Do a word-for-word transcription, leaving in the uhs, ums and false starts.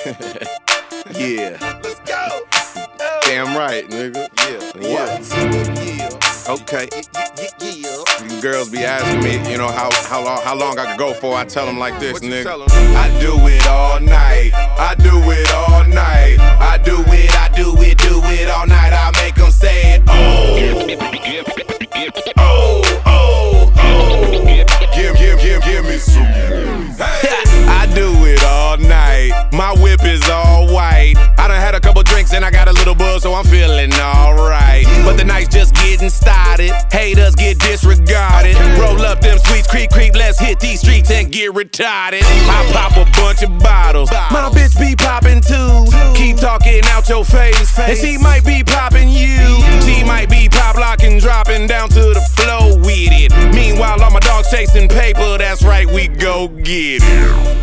Yeah. Let's go. Damn right, nigga. Yeah. What? Yeah. Okay. Yeah. Yeah. You girls be asking me, you know, how how long how long I could go for. I tell them like this, What you nigga. tell 'em? I do it all night. I do it all night. I do it, I do it, do it all night. I make them say, oh. Oh, oh, oh. Give, give, give, give me some. Hey. I do it all night. My whip is all white. I done had a couple drinks and I got a little buzz, so I'm feeling alright. But the night's just getting started. Haters get disregarded. Roll up them sweets, creep, creep. Let's hit these streets and get retarded. I pop a bunch of bottles. My bitch be popping too. Keep talking out your face, and she might be popping you. She might be pop locking, dropping down to the floor with it. Meanwhile, all my dogs chasing paper. That's right, we go get it.